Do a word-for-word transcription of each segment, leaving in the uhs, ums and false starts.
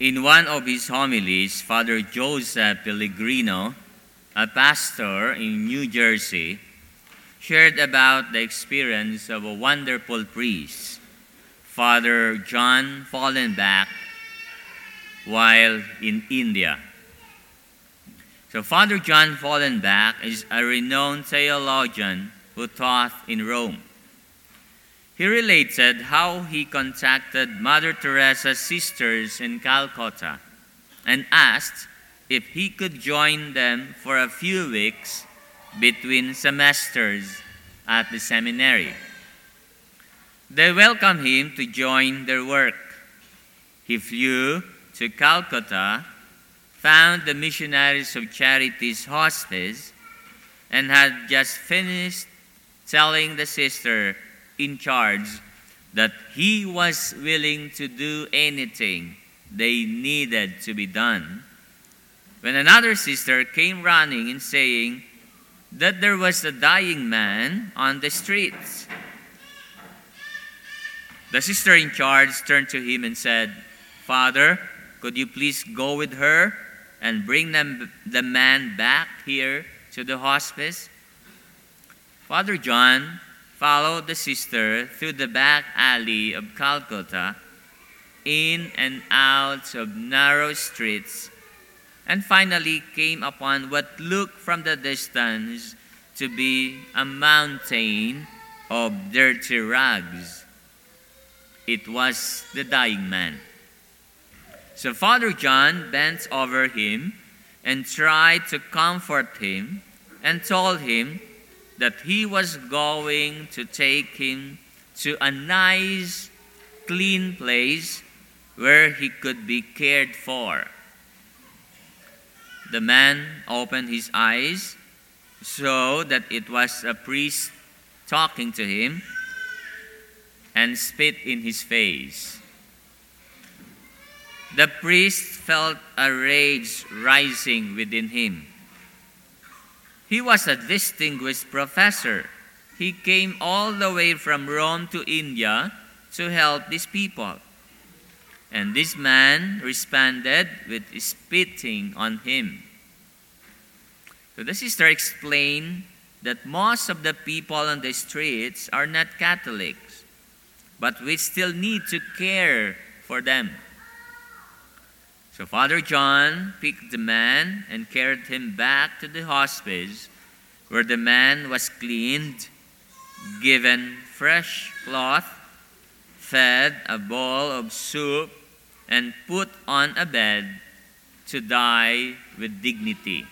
In one of his homilies, Father Joseph Pellegrino, a pastor in New Jersey, shared about the experience of a wonderful priest, Father John Fallenbach, while in India. So Father John Fallenbach is a renowned theologian who taught in Rome. He related how he contacted Mother Teresa's sisters in Calcutta and asked if he could join them for a few weeks between semesters at the seminary. They welcomed him to join their work. He flew to Calcutta, found the Missionaries of Charity's hospice, and had just finished telling the sister in charge that he was willing to do anything they needed to be done, when another sister came running and saying that there was a dying man on the streets. The sister in charge turned to him and said, "Father, could you please go with her and bring them, the man back here to the hospice?" Father John followed the sister through the back alley of Calcutta, in and out of narrow streets, and finally came upon what looked from the distance to be a mountain of dirty rags. It was the dying man. So Father John bent over him and tried to comfort him and told him that he was going to take him to a nice, clean place where he could be cared for. The man opened his eyes, saw that it was a priest talking to him, and spit in his face. The priest felt a rage rising within him. He was a distinguished professor. He came all the way from Rome to India to help these people. And this man responded with spitting on him. So the sister explained that most of the people on the streets are not Catholics, but we still need to care for them. So Father John picked the man and carried him back to the hospice, where the man was cleaned, given fresh cloth, fed a bowl of soup, and put on a bed to die with dignity.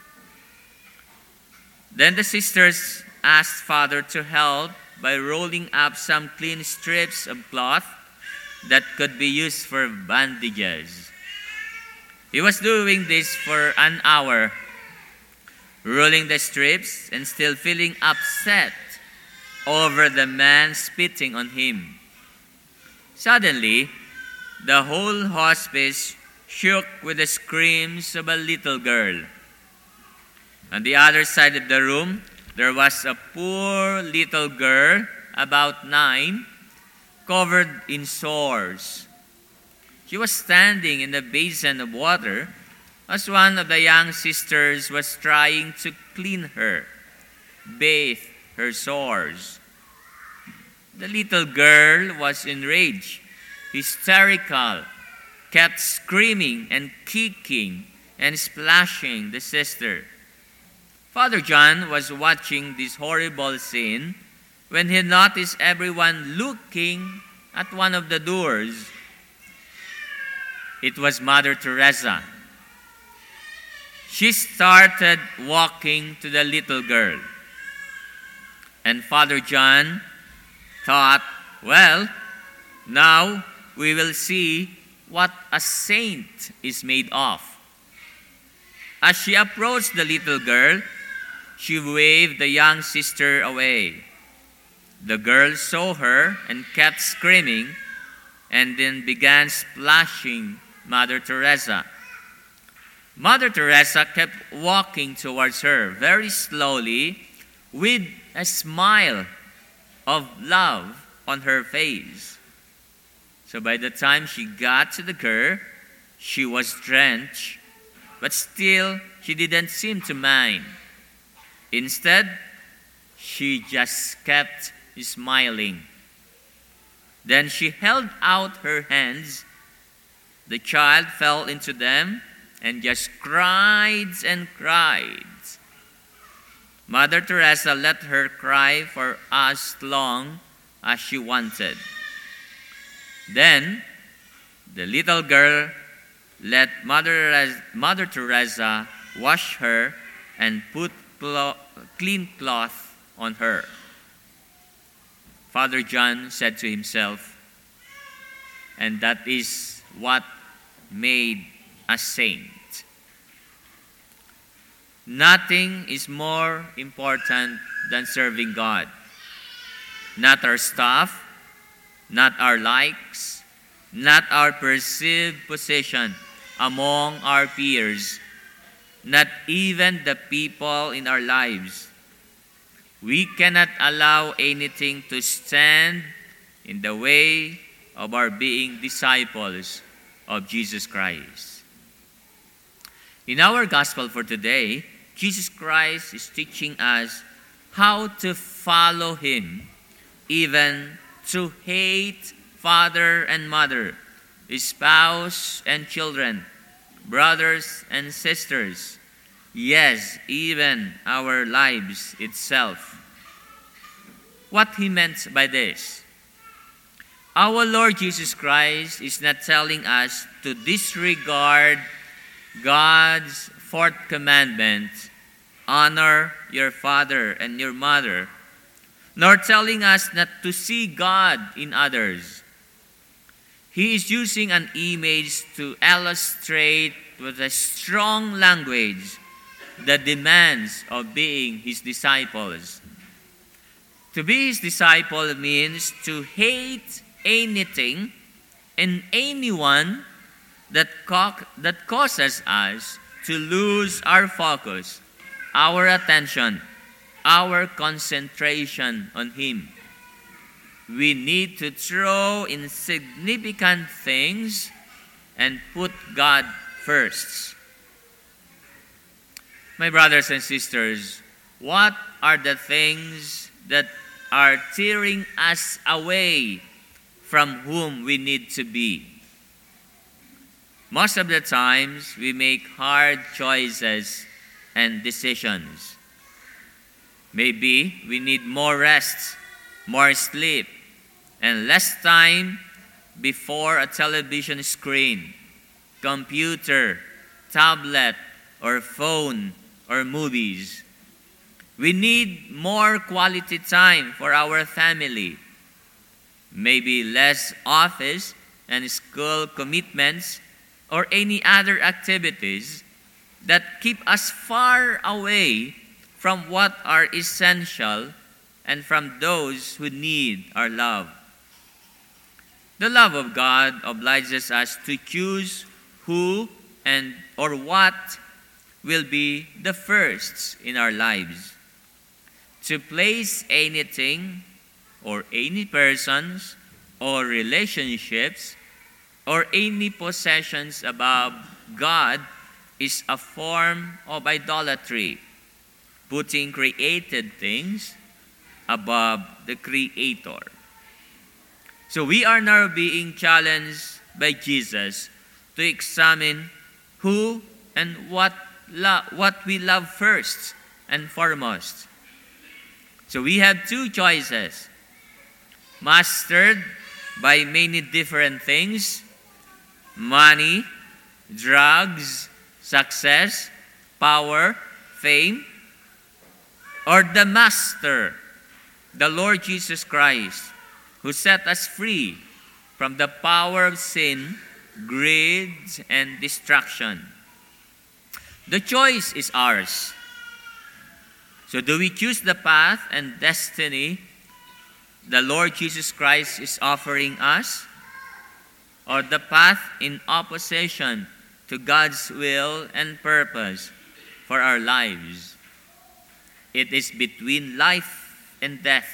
Then the sisters asked Father to help by rolling up some clean strips of cloth that could be used for bandages. He was doing this for an hour, rolling the strips and still feeling upset over the man spitting on him. Suddenly, the whole hospice shook with the screams of a little girl. On the other side of the room, there was a poor little girl, about nine, covered in sores. She was standing in a basin of water as one of the young sisters was trying to clean her, bathe her sores. The little girl was enraged, hysterical, kept screaming and kicking and splashing the sister. Father John was watching this horrible scene when he noticed everyone looking at one of the doors. It was Mother Teresa. She started walking to the little girl. And Father John thought, well, now we will see what a saint is made of. As she approached the little girl, she waved the young sister away. The girl saw her and kept screaming, and then began splashing Mother Teresa. Mother Teresa kept walking towards her very slowly with a smile of love on her face. So by the time she got to the girl, She was drenched, but still she didn't seem to mind. Instead, she just kept smiling. Then she held out her hands. The child fell into them and just cried and cried. Mother Teresa let her cry for as long as she wanted. Then, the little girl let Mother, Mother Teresa wash her and put clo- clean cloth on her. Father John said to himself, and that is what made a saint. Nothing is more important than serving God. Not our stuff, not our likes, not our perceived position among our peers, not even the people in our lives. We cannot allow anything to stand in the way of our being disciples of Jesus Christ. In our gospel for today, Jesus Christ is teaching us how to follow Him, even to hate father and mother, spouse and children, brothers and sisters, yes, even our lives itself. What He meant by this? Our Lord Jesus Christ is not telling us to disregard God's fourth commandment, honor your father and your mother, nor telling us not to see God in others. He is using an image to illustrate with a strong language the demands of being His disciples. To be His disciple means to hate anything and anyone that, co- that causes us to lose our focus, our attention, our concentration on Him. We need to throw insignificant things and put God first. My brothers and sisters, what are the things that are tearing us away from whom we need to be? Most of the times, we make hard choices and decisions. Maybe we need more rest, more sleep, and less time before a television screen, computer, tablet, or phone, or movies. We need more quality time for our family. Maybe less office and school commitments or any other activities that keep us far away from what are essential and from those who need our love. The love of God obliges us to choose who and or what will be the first in our lives. To place anything or any persons or relationships or any possessions above God is a form of idolatry, putting created things above the Creator. So we are now being challenged by Jesus to examine who and what lo- what we love first and foremost. So we have two choices, mastered by many different things: money, drugs, success, power, fame, or the Master, the Lord Jesus Christ, who set us free from the power of sin, greed, and destruction. The choice is ours. So do we choose the path and destiny the Lord Jesus Christ is offering us, or the path in opposition to God's will and purpose for our lives? It is between life and death,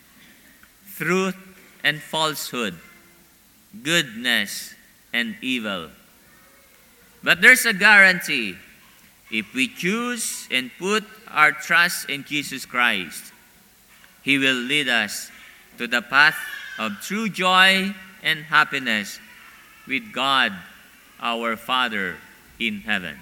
truth and falsehood, goodness and evil. But there's a guarantee. If we choose and put our trust in Jesus Christ, He will lead us to the path of true joy and happiness with God, our Father in heaven.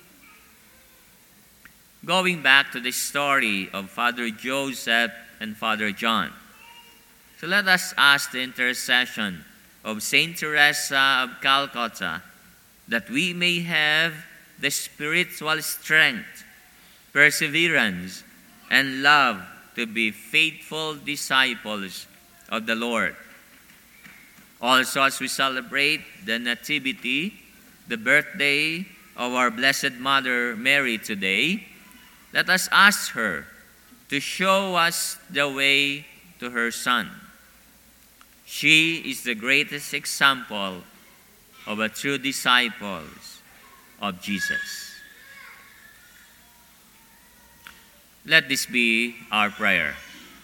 Going back to the story of Father Joseph and Father John, so let us ask the intercession of Saint Teresa of Calcutta that we may have the spiritual strength, perseverance, and love to be faithful disciples of the Lord. Also, as we celebrate the Nativity, the birthday of our Blessed Mother Mary today, let us ask her to show us the way to her Son. She is the greatest example of a true disciple of Jesus. Let this be our prayer.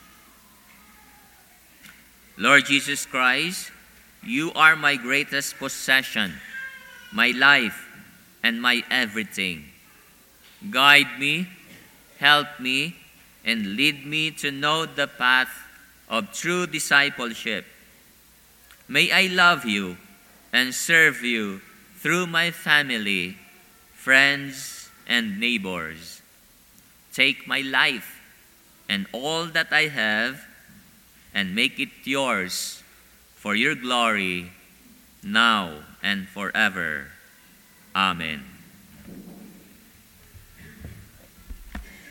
Lord Jesus Christ, You are my greatest possession, my life, and my everything. Guide me, help me, and lead me to know the path of true discipleship. May I love You and serve You through my family, friends, and neighbors. Take my life and all that I have and make it Yours for Your glory, now and forever. Amen.